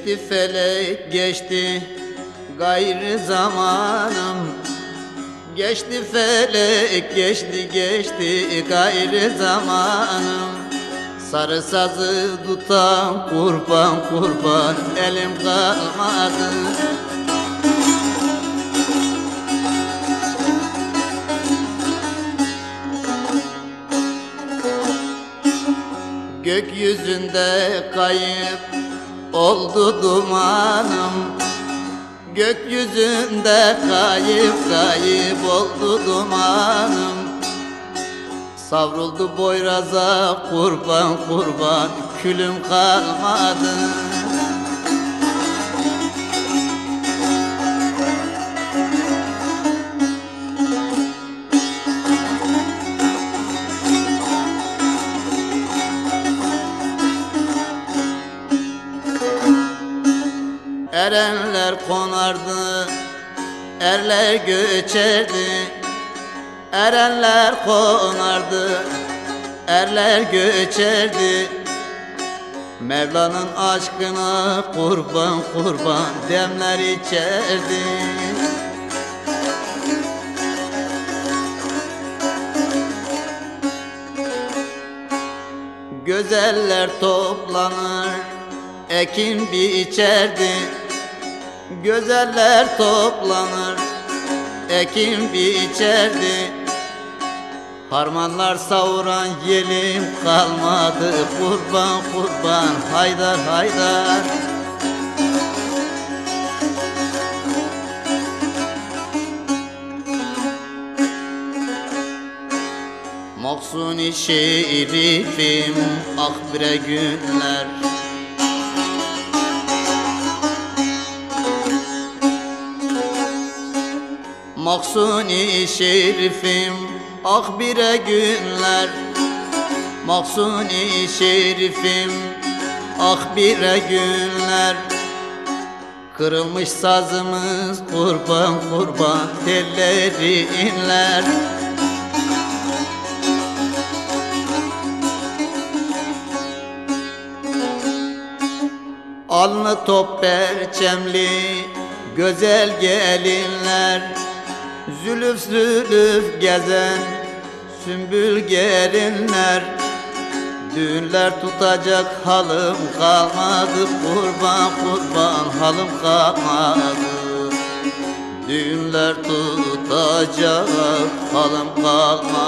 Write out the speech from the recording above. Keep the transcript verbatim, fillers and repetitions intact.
Geçti felek geçti gayrı zamanım. Geçti felek geçti geçti gayrı zamanım. Sarı sazı tutan kurban kurban elim kalmadı. Gökyüzünde kayıp oldu dumanım. Gökyüzünde kayıp kayıp oldu dumanım. Savruldu boyraza kurban kurban külüm kalmadı. Erenler konardı, erler göçerdi. Erenler konardı, erler göçerdi. Mevla'nın aşkına kurban kurban demler içerdi. Gözeller toplanır, ekin biçerdi. Gözeller toplanır, ekin biçerdi. Harmanlar savuran yelim kalmadı. Kurban kurban haydar haydar. Mahzuni şerifim ah bre günler. Mahzuni şerifim ah bire günler. Mahzuni şerifim ah bire günler. Kırılmış sazımız kurban kurban telleri inler. Alnı top perçemli güzel gelinler. Zülüf zülüf gezen sümbül gelinler. Düğünler tutacak halım kalmadı. Kurban kurban halım kalmadı. Düğünler tutacak halım kalmadı.